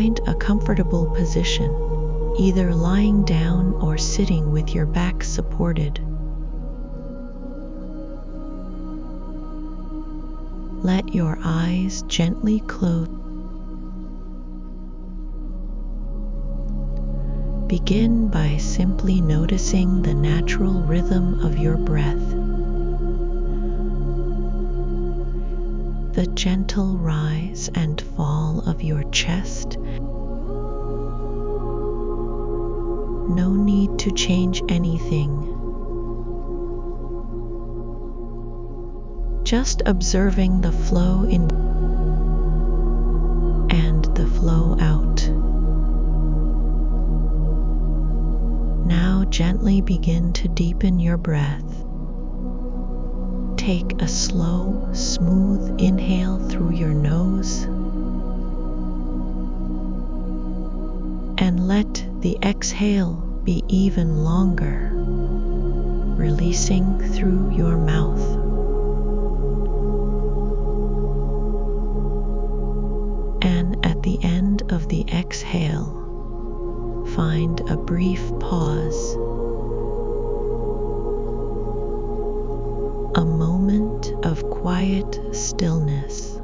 Find a comfortable position, either lying down or sitting with your back supported. Let your eyes gently close. Begin by simply noticing the natural rhythm of your breath, the gentle rise and fall of your chest. No need to change anything. Just observing the flow in and the flow out. Now gently begin to deepen your breath. Take a slow, smooth inhale through your nose and let the exhale be even longer, releasing through your mouth. And at the end of the exhale, find a brief pause, a moment of quiet stillness.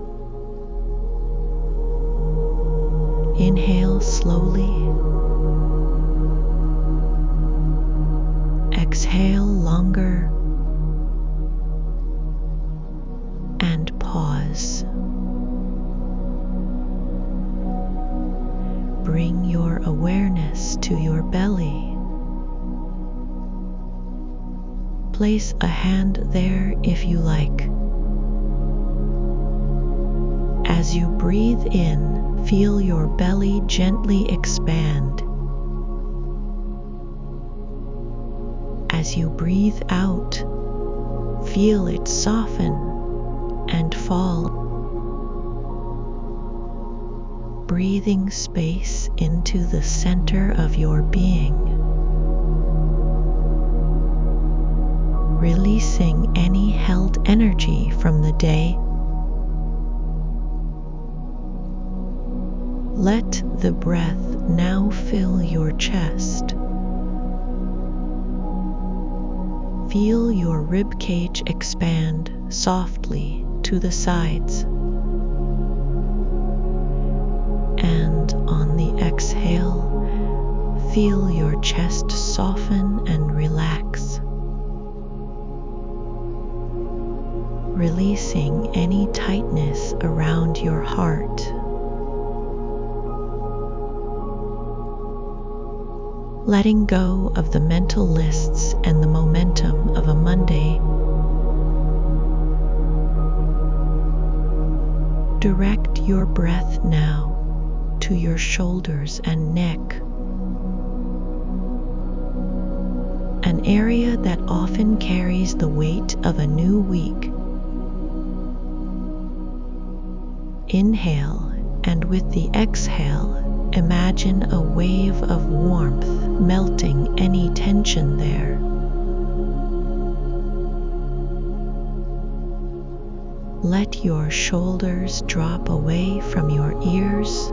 Inhale slowly, exhale longer, and pause. Bring your awareness to your belly. Place a hand there if you like. As you breathe in, feel your belly gently expand. As you breathe out, feel it soften and fall. Breathing space into the center of your being. Releasing any held energy from the day. Let the breath now fill your chest. Feel your rib cage expand softly to the sides. And on the exhale, feel your chest soften and relax, releasing any tightness around your heart. Letting go of the mental lists and the momentum of a Monday. Direct your breath now to your shoulders and neck, an area that often carries the weight of a new week. Inhale, and with the exhale, imagine a wave of warmth melting any tension there. Let your shoulders drop away from your ears.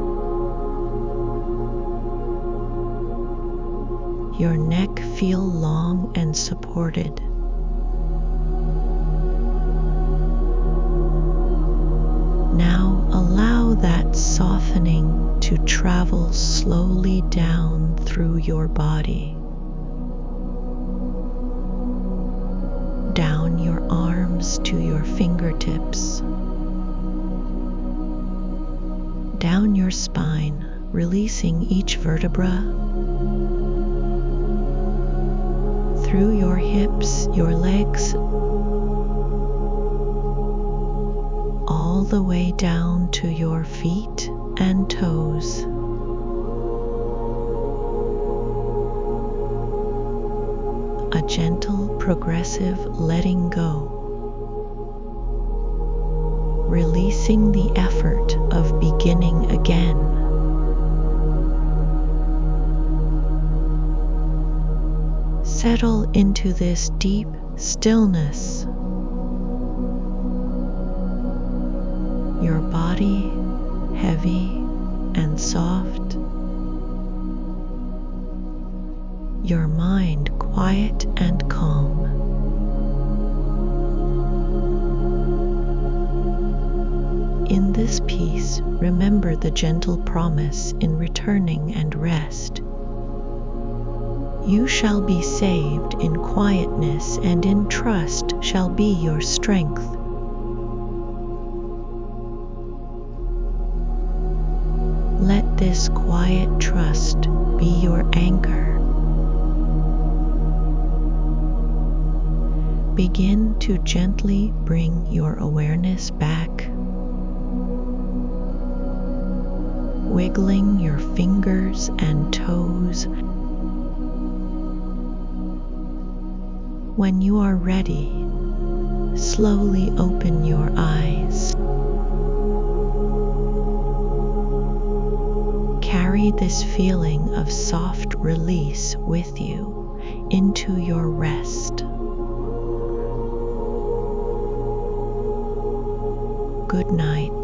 Your neck feel long and supported. Now allow that softening to travel slowly down through your body, down your arms to your fingertips, down your spine, releasing each vertebra, through your hips, your legs, all the way down to your feet and toes. A gentle, progressive letting go, releasing the effort of beginning again. Settle into this deep stillness. Your body heavy, and soft, your mind quiet and calm. In this peace, remember the gentle promise in returning and rest. You shall be saved in quietness, and in trust shall be your strength. Let this quiet trust be your anchor. Begin to gently bring your awareness back, wiggling your fingers and toes. When you are ready, slowly open your eyes. Carry this feeling of soft release with you into your rest. Good night.